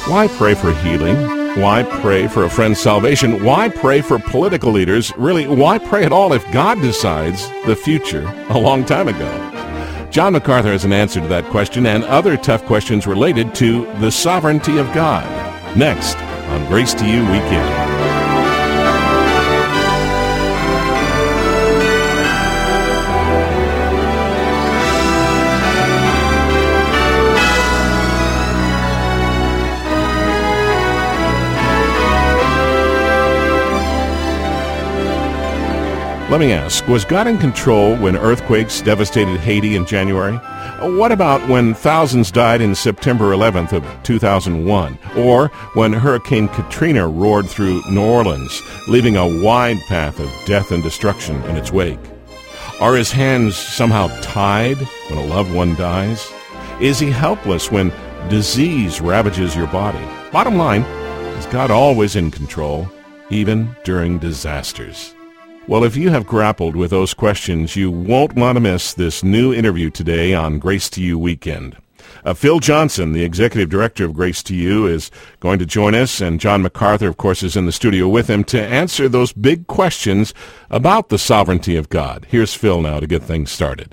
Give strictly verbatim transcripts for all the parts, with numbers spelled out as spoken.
Why pray for healing? Why pray for a friend's salvation? Why pray for political leaders? Really, why pray at all if God decides the future a long time ago? John MacArthur has an answer to that question and other tough questions related to the sovereignty of God. Next on Grace to You Weekend. Let me ask, was God in control when earthquakes devastated Haiti in January? What about when thousands died in September eleventh of two thousand one? Or when Hurricane Katrina roared through New Orleans, leaving a wide path of death and destruction in its wake? Are his hands somehow tied when a loved one dies? Is he helpless when disease ravages your body? Bottom line, is God always in control, even during disasters? Well, if you have grappled with those questions, you won't want to miss this new interview today on Grace to You Weekend. Uh, Phil Johnson, the executive director of Grace to You, is going to join us, and John MacArthur, of course, is in the studio with him to answer those big questions about the sovereignty of God. Here's Phil now to get things started.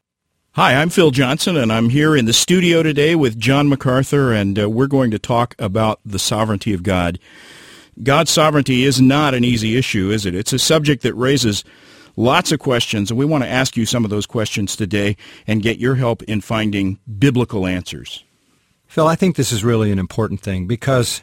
Hi, I'm Phil Johnson, and I'm here in the studio today with John MacArthur, and uh, we're going to talk about the sovereignty of God. God's sovereignty is not an easy issue, is it? It's a subject that raises lots of questions, and we want to ask you some of those questions today and get your help in finding biblical answers. Phil, I think this is really an important thing because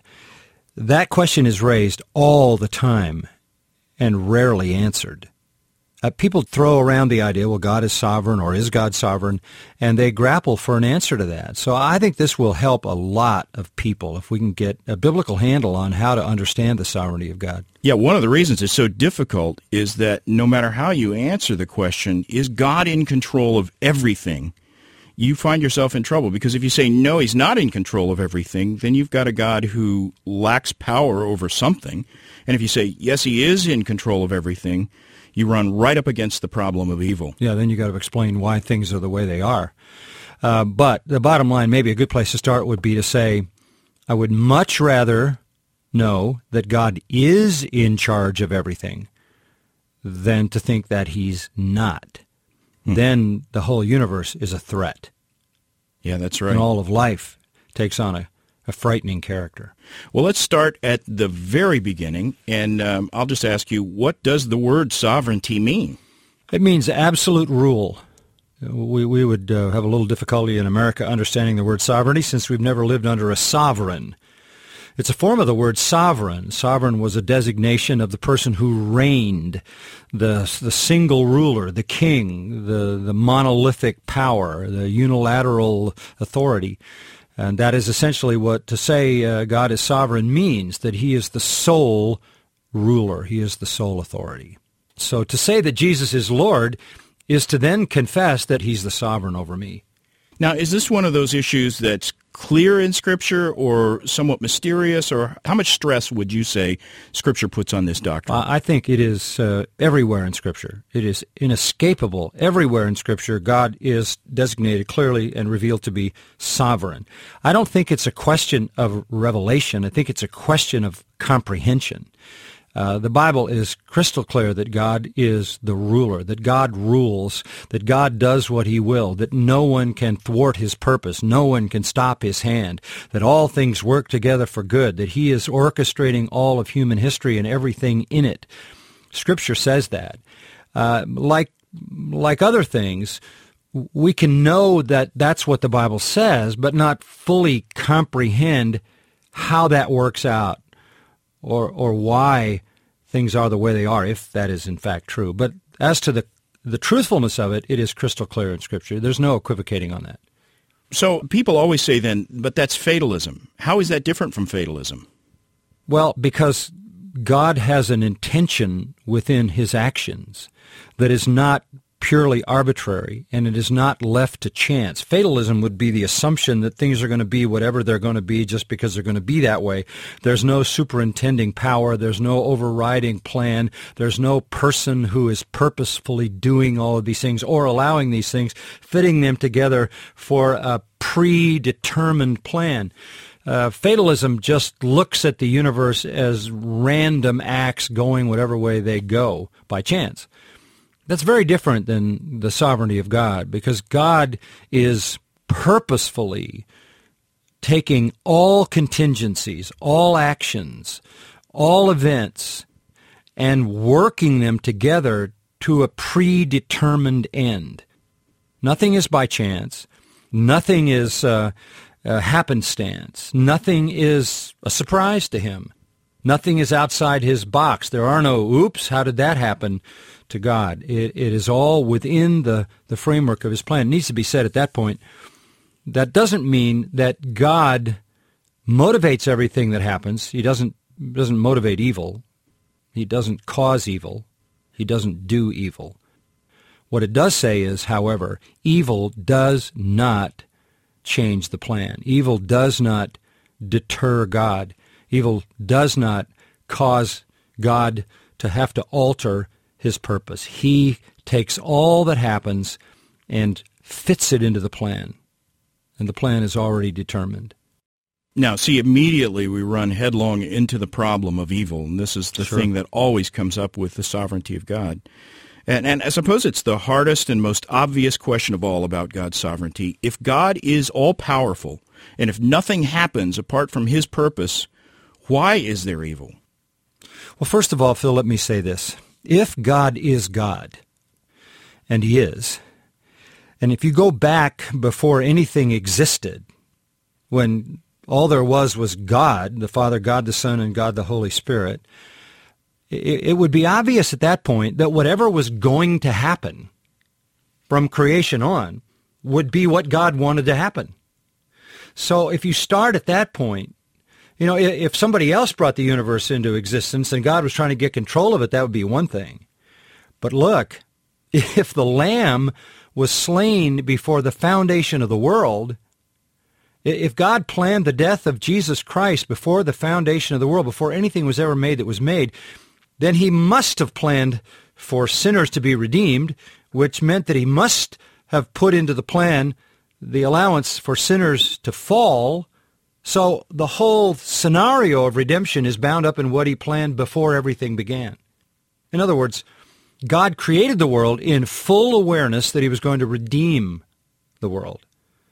that question is raised all the time and rarely answered. Uh, people throw around the idea, well, God is sovereign, or is God sovereign, and they grapple for an answer to that. So I think this will help a lot of people if we can get a biblical handle on how to understand the sovereignty of God. Yeah, one of the reasons it's so difficult is that no matter how you answer the question, is God in control of everything, you find yourself in trouble. Because if you say, no, he's not in control of everything, then you've got a God who lacks power over something. And if you say, yes, he is in control of everything, you run right up against the problem of evil. Yeah, then you got to explain why things are the way they are. Uh, but the bottom line, maybe a good place to start would be to say, I would much rather know that God is in charge of everything than to think that he's not. Hmm. Then the whole universe is a threat. Yeah, that's right. And all of life takes on a a frightening character. Well, let's start at the very beginning, and um, I'll just ask you, what does the word sovereignty mean? It means absolute rule. We, we would uh, have a little difficulty in America understanding the word sovereignty since we've never lived under a sovereign. It's a form of the word sovereign. Sovereign was a designation of the person who reigned, the the single ruler, the king, the, the monolithic power, the unilateral authority. And that is essentially what to say uh, God is sovereign means, that he is the sole ruler. He is the sole authority. So to say that Jesus is Lord is to then confess that he's the sovereign over me. Now, is this one of those issues that's clear in Scripture or somewhat mysterious, or how much stress would you say Scripture puts on this doctrine? I think it is uh, everywhere in Scripture. It is inescapable. Everywhere in Scripture, God is designated clearly and revealed to be sovereign. I don't think it's a question of revelation. I think it's a question of comprehension. Uh, the Bible is crystal clear that God is the ruler, that God rules, that God does what he will, that no one can thwart his purpose, no one can stop his hand, that all things work together for good, that he is orchestrating all of human history and everything in it. Scripture says that. Uh, like, like other things, we can know that that's what the Bible says, but not fully comprehend how that works out. Or, or why things are the way they are, if that is in fact true. But as to the the truthfulness of it, it is crystal clear in Scripture. There's no equivocating on that. So people always say then, but that's fatalism. How is that different from fatalism? Well, because God has an intention within his actions that is not purely arbitrary, and it is not left to chance. Fatalism would be the assumption that things are going to be whatever they're going to be just because they're going to be that way. There's no superintending power. There's no overriding plan. There's no person who is purposefully doing all of these things or allowing these things, fitting them together for a predetermined plan. Uh, fatalism just looks at the universe as random acts going whatever way they go by chance. That's very different than the sovereignty of God, because God is purposefully taking all contingencies, all actions, all events, and working them together to a predetermined end. Nothing is by chance. Nothing is uh, uh, happenstance. Nothing is a surprise to him. Nothing is outside his box. There are no, oops, how did that happen to God? It, it is all within the, the framework of his plan. It needs to be said at that point, that doesn't mean that God motivates everything that happens. He doesn't, doesn't motivate evil. He doesn't cause evil. He doesn't do evil. What it does say is, however, evil does not change the plan. Evil does not deter God. Evil does not cause God to have to alter his purpose. He takes all that happens and fits it into the plan, and the plan is already determined. Now, see, immediately we run headlong into the problem of evil, and this is the Sure. thing that always comes up with the sovereignty of God. And, and I suppose it's the hardest and most obvious question of all about God's sovereignty. If God is all-powerful, and if nothing happens apart from his purpose, why is there evil? Well, first of all, Phil, let me say this. If God is God, and he is, and if you go back before anything existed, when all there was was God, the Father, God the Son, and God the Holy Spirit, it, it would be obvious at that point that whatever was going to happen from creation on would be what God wanted to happen. So if you start at that point, you know, if somebody else brought the universe into existence and God was trying to get control of it, that would be one thing. But look, if the Lamb was slain before the foundation of the world, if God planned the death of Jesus Christ before the foundation of the world, before anything was ever made that was made, then he must have planned for sinners to be redeemed, which meant that he must have put into the plan the allowance for sinners to fall. So the whole scenario of redemption is bound up in what he planned before everything began. In other words, God created the world in full awareness that he was going to redeem the world.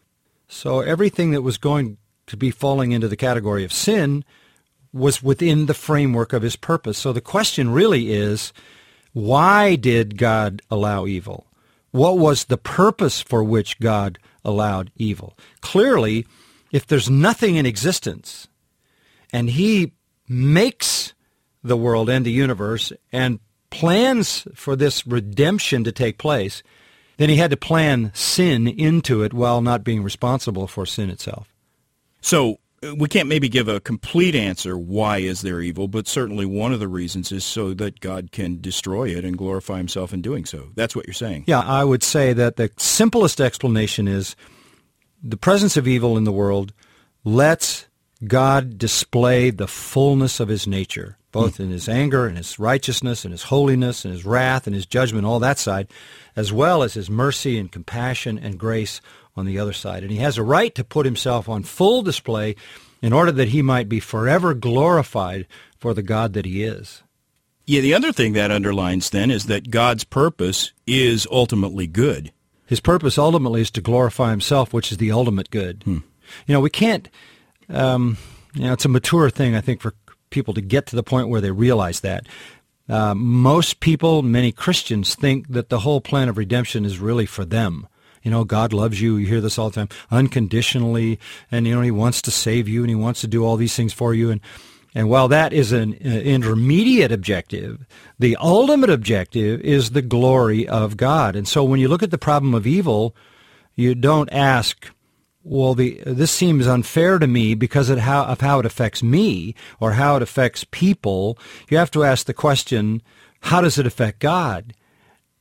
So everything that was going to be falling into the category of sin was within the framework of his purpose. So the question really is, why did God allow evil? What was the purpose for which God allowed evil? Clearly, if there's nothing in existence, and he makes the world and the universe and plans for this redemption to take place, then he had to plan sin into it while not being responsible for sin itself. So we can't maybe give a complete answer, why is there evil, but certainly one of the reasons is so that God can destroy it and glorify himself in doing so. That's what you're saying. Yeah, I would say that the simplest explanation is the presence of evil in the world lets God display the fullness of his nature, both in his anger and his righteousness and his holiness and his wrath and his judgment, all that side, as well as his mercy and compassion and grace on the other side. And he has a right to put himself on full display in order that he might be forever glorified for the God that he is. Yeah, the other thing that underlines then is that God's purpose is ultimately good. His purpose ultimately is to glorify himself, which is the ultimate good. Hmm. You know, we can't, um, you know, it's a mature thing, I think, for people to get to the point where they realize that. Uh, most people, many Christians, think that the whole plan of redemption is really for them. You know, God loves you, you hear this all the time, unconditionally, and, you know, he wants to save you, and he wants to do all these things for you. And, and while that is an uh, intermediate objective, the ultimate objective is the glory of God. And so when you look at the problem of evil, you don't ask, well, the, this seems unfair to me because of how, of how it affects me or how it affects people. You have to ask the question, how does it affect God?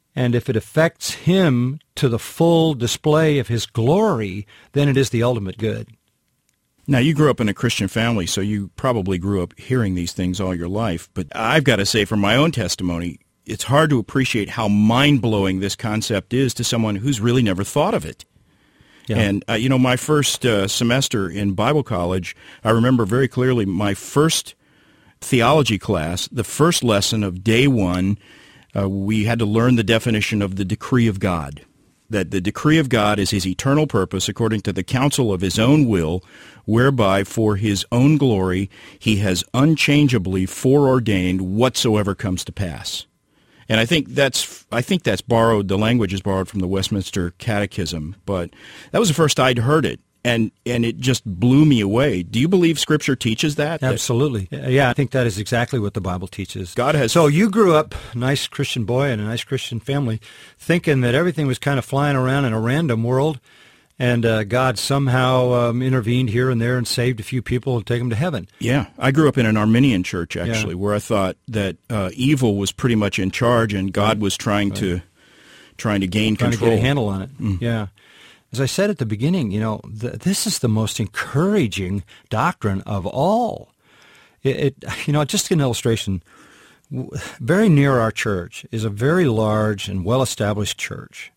And if it affects him to the full display of his glory, then it is the ultimate good. Now, you grew up in a Christian family, so you probably grew up hearing these things all your life. But I've got to say, from my own testimony, it's hard to appreciate how mind-blowing this concept is to someone who's really never thought of it. Yeah. And, uh, you know, my first uh, semester in Bible college, I remember very clearly my first theology class, the first lesson of day one, uh, we had to learn the definition of the decree of God. That the decree of God is his eternal purpose according to the counsel of his own will, whereby for his own glory he has unchangeably foreordained whatsoever comes to pass. And I think that's I think that's borrowed, the language is borrowed from the Westminster Catechism, but that was the first I'd heard it, and and it just blew me away. Do you believe Scripture teaches that? Absolutely. Yeah, I think that is exactly what the Bible teaches. God has. So you grew up a nice Christian boy in a nice Christian family, thinking that everything was kind of flying around in a random world, and uh, God somehow um, intervened here and there and saved a few people and take them to heaven. Yeah, I grew up in an Arminian church, actually, Yeah. where I thought that uh, evil was pretty much in charge and God was trying Right. to trying to gain Trying control. to get a handle on it. Mm. Yeah. As I said at the beginning, you know, th- this is the most encouraging doctrine of all. It, it, you know, just an illustration, w- very near our church is a very large and well-established church.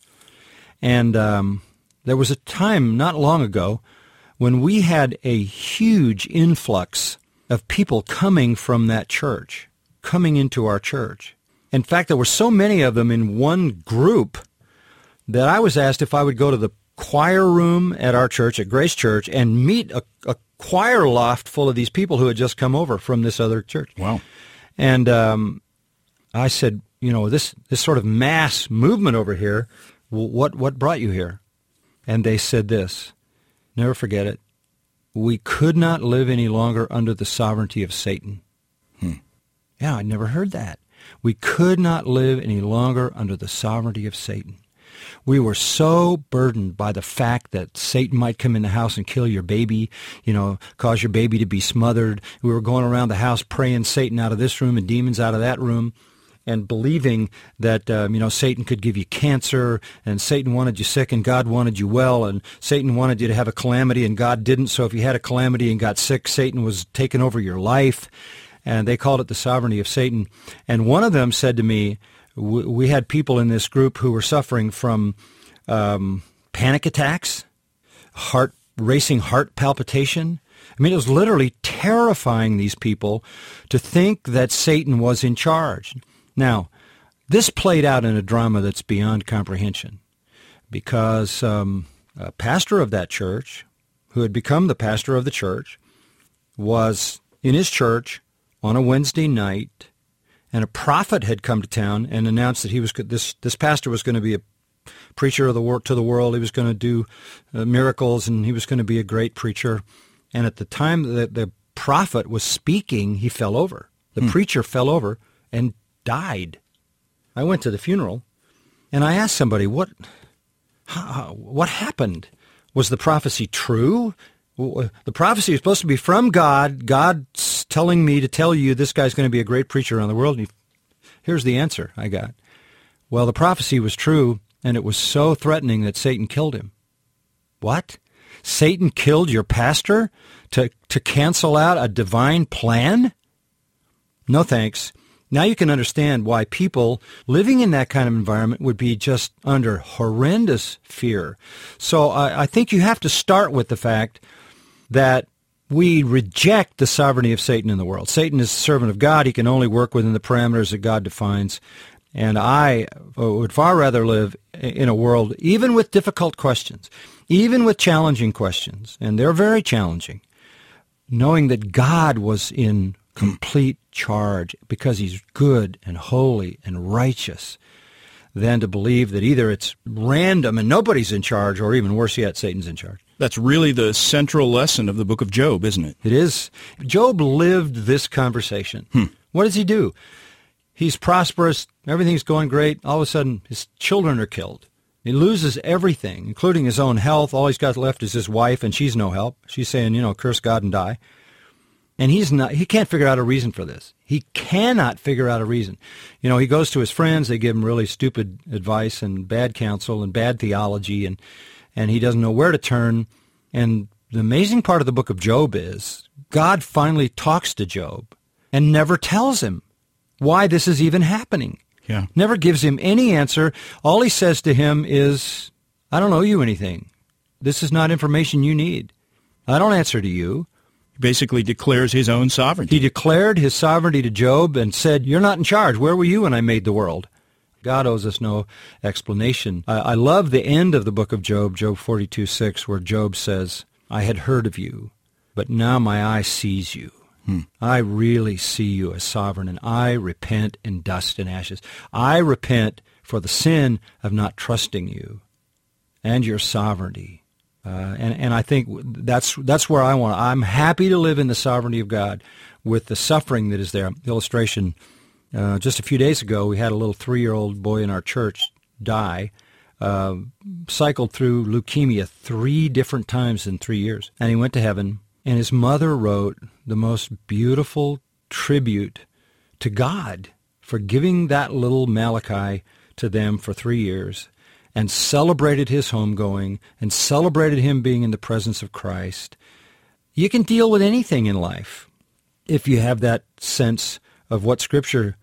And um, there was a time not long ago when we had a huge influx of people coming from that church, coming into our church. In fact, there were so many of them in one group that I was asked if I would go to the choir room at our church, at Grace Church, and meet a, a choir loft full of these people who had just come over from this other church. Wow. And um, I said, you know, this, this sort of mass movement over here, w- what what brought you here? And they said this, never forget it, we could not live any longer under the sovereignty of Satan. Hmm. Yeah, I'd never heard that. We could not live any longer under the sovereignty of Satan. We were so burdened by the fact that Satan might come in the house and kill your baby, you know, cause your baby to be smothered. We were going around the house praying Satan out of this room and demons out of that room, and believing that, um, you know, Satan could give you cancer, and Satan wanted you sick and God wanted you well, and Satan wanted you to have a calamity and God didn't. So if you had a calamity and got sick, Satan was taking over your life. And they called it the sovereignty of Satan. And one of them said to me, we had people in this group who were suffering from um, panic attacks, heart racing heart palpitation. I mean, it was literally terrifying these people to think that Satan was in charge. Now, this played out in a drama that's beyond comprehension, because um, a pastor of that church, who had become the pastor of the church, was in his church on a Wednesday night, and a prophet had come to town and announced that he was this this pastor was going to be a preacher of the wor- to the world. He was going to do uh, miracles, and he was going to be a great preacher. And at the time that the prophet was speaking, he fell over. The hmm. preacher fell over and died. I went to the funeral, and I asked somebody, "What? How, what happened? Was the prophecy true? The prophecy is supposed to be from God. God's telling me to tell you this guy's going to be a great preacher around the world." And he, here's the answer I got. Well, the prophecy was true, and it was so threatening that Satan killed him. What? Satan killed your pastor to, to cancel out a divine plan? No thanks. Now you can understand why people living in that kind of environment would be just under horrendous fear. So I, I think you have to start with the fact that we reject the sovereignty of Satan in the world. Satan is the servant of God. He can only work within the parameters that God defines. And I would far rather live in a world, even with difficult questions, even with challenging questions, and they're very challenging, knowing that God was in complete charge because he's good and holy and righteous, than to believe that either it's random and nobody's in charge, or even worse yet, Satan's in charge. That's really the central lesson of the book of Job, isn't it? It is. Job lived this conversation. Hmm. What does he do? He's prosperous. Everything's going great. All of a sudden, his children are killed. He loses everything, including his own health. All he's got left is his wife, and she's no help. She's saying, you know, curse God and die. And he's not, he can't figure out a reason for this. He cannot figure out a reason. You know, he goes to his friends, they give him really stupid advice and bad counsel and bad theology, and, and he doesn't know where to turn. And the amazing part of the book of Job is God finally talks to Job and never tells him why this is even happening. Yeah. Never gives him any answer. All he says to him is, I don't owe you anything. This is not information you need. I don't answer to you. He basically declares his own sovereignty. He declared his sovereignty to Job and said, you're not in charge. Where were you when I made the world? God owes us no explanation. I, I love the end of the book of Job, Job forty-two six, where Job says, I had heard of you, but now my eye sees you. Hmm. I really see you as sovereign, and I repent in dust and ashes. I repent for the sin of not trusting you and your sovereignty. Uh, and, and I think that's that's where I want. I'm happy to live in the sovereignty of God with the suffering that is there. Illustration, uh, just a few days ago, we had a little three-year-old boy in our church die, uh, cycled through leukemia three different times in three years, and he went to heaven. And his mother wrote the most beautiful tribute to God for giving that little Malachi to them for three years and celebrated his homegoing and celebrated him being in the presence of Christ. You can deal with anything in life if you have that sense of what Scripture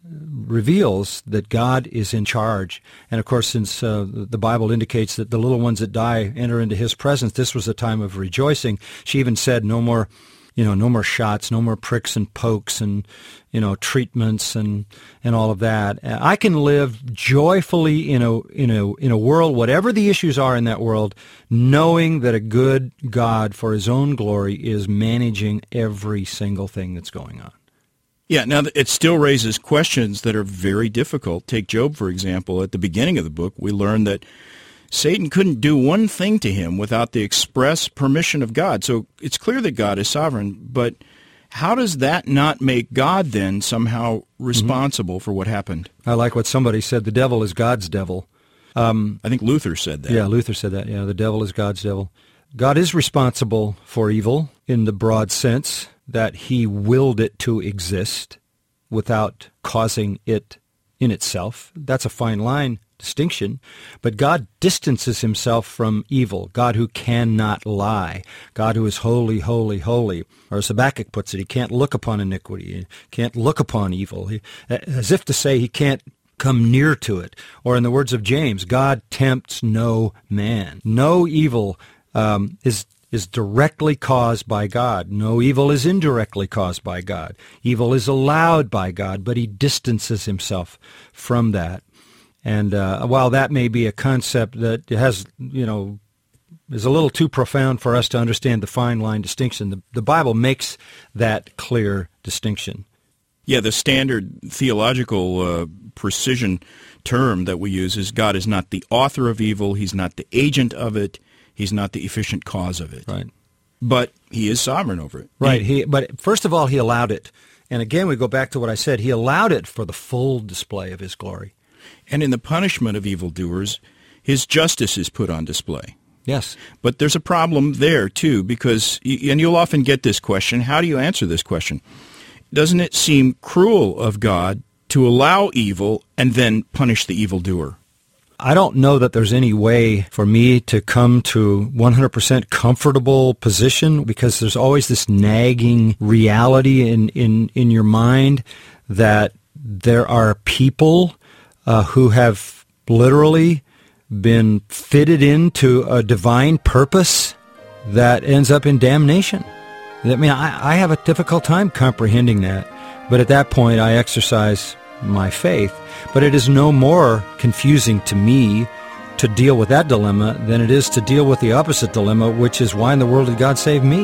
reveals, that God is in charge. And of course, since uh, the Bible indicates that the little ones that die enter into his presence, this was a time of rejoicing. She even said no more, you know, no more shots, no more pricks and pokes and, you know, treatments and, and all of that. I can live joyfully in a, in a, in a world, whatever the issues are in that world, knowing that a good God for his own glory is managing every single thing that's going on. Yeah, now it still raises questions that are very difficult. Take Job, for example. At the beginning of the book, we learn that Satan couldn't do one thing to him without the express permission of God. So it's clear that God is sovereign, but how does that not make God then somehow responsible mm-hmm. for what happened? I like what somebody said, the devil is God's devil. Um, I think Luther said that. Yeah, Luther said that. Yeah, the devil is God's devil. God is responsible for evil in the broad sense that he willed it to exist without causing it in itself. That's a fine line distinction. But God distances himself from evil, God who cannot lie, God who is holy, holy, holy. Or as Habakkuk puts it, he can't look upon iniquity, he can't look upon evil, he, as if to say he can't come near to it. Or in the words of James, God tempts no man. No evil um, is is directly caused by God. No evil is indirectly caused by God. Evil is allowed by God, but he distances himself from that. And uh, while that may be a concept that has, you know, is a little too profound for us to understand the fine line distinction, the, the Bible makes that clear distinction. Yeah, the standard theological uh, precision term that we use is God is not the author of evil, he's not the agent of it, he's not the efficient cause of it. Right. But he is sovereign over it. Right. He, but first of all, he allowed it. And again, we go back to what I said. He allowed it for the full display of his glory. And in the punishment of evildoers, his justice is put on display. Yes. But there's a problem there, too, because, and you'll often get this question, how do you answer this question? Doesn't it seem cruel of God to allow evil and then punish the evildoer? I don't know that there's any way for me to come to one hundred percent comfortable position, because there's always this nagging reality in, in, in your mind that there are people uh, who have literally been fitted into a divine purpose that ends up in damnation. I mean, I, I have a difficult time comprehending that, but at that point I exercise my faith. But it is no more confusing to me to deal with that dilemma than it is to deal with the opposite dilemma, which is, why in the world did God save me?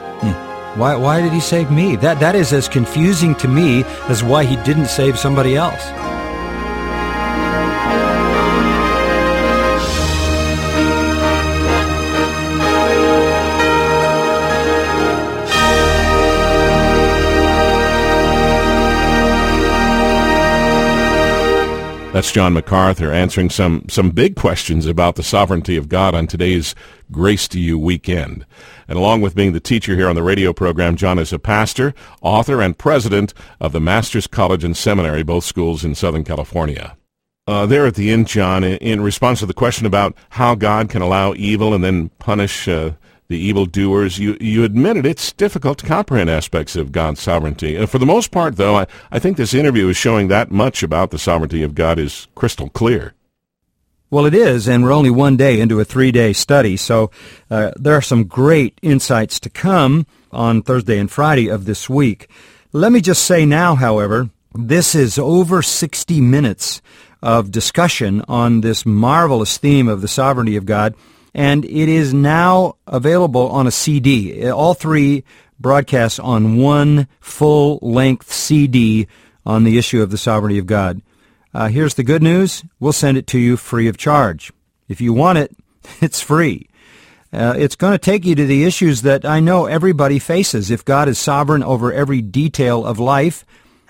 Hmm. Why why did he save me? That that is as confusing to me as why he didn't save somebody else. That's John MacArthur answering some, some big questions about the sovereignty of God on today's Grace to You weekend. And along with being the teacher here on the radio program, John is a pastor, author, and president of the Master's College and Seminary, both schools in Southern California. Uh, there at the end, John, in, in response to the question about how God can allow evil and then punish uh, the evildoers, you, you admitted it's difficult to comprehend aspects of God's sovereignty. Uh, for the most part, though, I, I think this interview is showing that much about the sovereignty of God is crystal clear. Well, it is, and we're only one day into a three-day study, so uh, there are some great insights to come on Thursday and Friday of this week. Let me just say now, however, this is over sixty minutes of discussion on this marvelous theme of the sovereignty of God, and it is now available on a C D. All three broadcasts on one full-length C D on the issue of the sovereignty of God. Uh, here's the good news. We'll send it to you free of charge. If you want it, it's free. Uh, it's going to take you to the issues that I know everybody faces. If God is sovereign over every detail of life,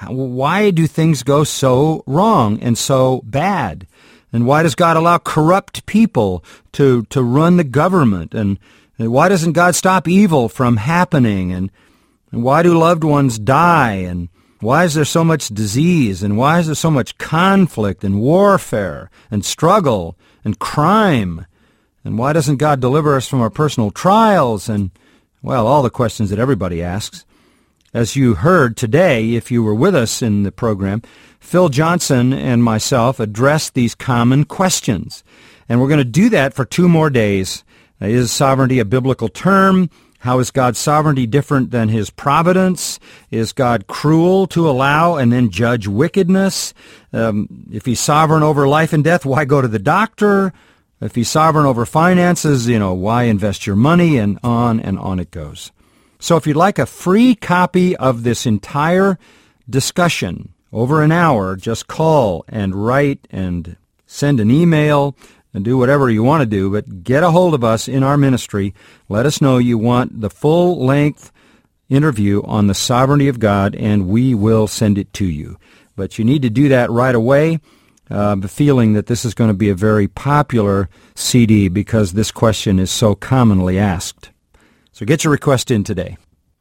why do things go so wrong and so bad? And why does God allow corrupt people to, to run the government? And, and why doesn't God stop evil from happening? And, and why do loved ones die? And why is there so much disease? And why is there so much conflict and warfare and struggle and crime? And why doesn't God deliver us from our personal trials? And, well, all the questions that everybody asks. As you heard today, if you were with us in the program, Phil Johnson and myself addressed these common questions. And we're going to do that for two more days. Is sovereignty a biblical term? How is God's sovereignty different than His providence? Is God cruel to allow and then judge wickedness? Um, if He's sovereign over life and death, why go to the doctor? If He's sovereign over finances, you know, why invest your money? And on and on it goes. So if you'd like a free copy of this entire discussion over an hour, just call and write and send an email and do whatever you want to do, but get a hold of us in our ministry. Let us know you want the full-length interview on the sovereignty of God, and we will send it to you. But you need to do that right away, uh, feeling that this is going to be a very popular C D because this question is so commonly asked. So get your request in today.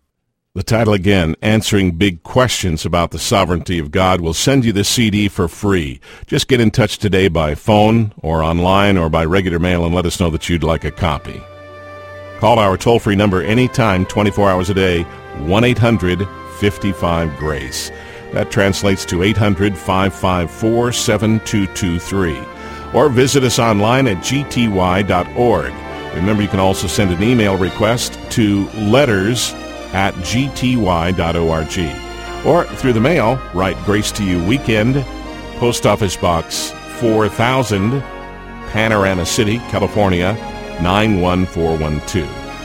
The title again, Answering Big Questions About the Sovereignty of God. We'll send you the C D for free. Just get in touch today by phone or online or by regular mail and let us know that you'd like a copy. Call our toll-free number anytime, twenty-four hours a day, one eight hundred fifty-five GRACE. That translates to eight hundred, five five four, seven two two three. Or visit us online at g t y dot org. Remember, you can also send an email request to letters at g t y dot org. Or through the mail, write Grace to You Weekend, Post Office Box four thousand, Panorama City, California, nine one four one two.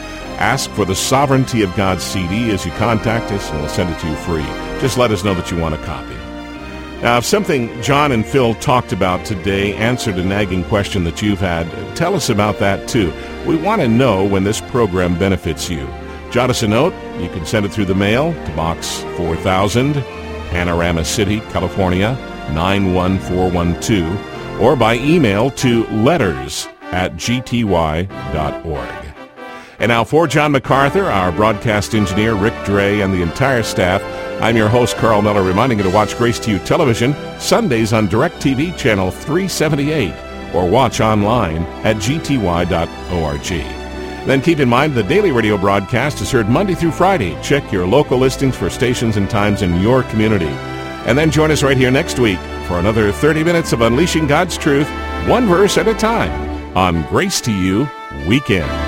Ask for the Sovereignty of God C D as you contact us, and we'll send it to you free. Just let us know that you want a copy. Now, if something John and Phil talked about today answered a nagging question that you've had, tell us about that too. We want to know when this program benefits you. Jot us a note. You can send it through the mail to Box four thousand, Panorama City, California, nine one four one two, or by email to letters at g t y dot org. And now for John MacArthur, our broadcast engineer, Rick Dre, and the entire staff, I'm your host, Carl Miller, reminding you to watch Grace to You Television Sundays on DirecTV Channel three seventy-eight, or watch online at g t y dot org. Then keep in mind the daily radio broadcast is heard Monday through Friday. Check your local listings for stations and times in your community. And then join us right here next week for another thirty minutes of Unleashing God's Truth, one verse at a time, on Grace to You Weekend.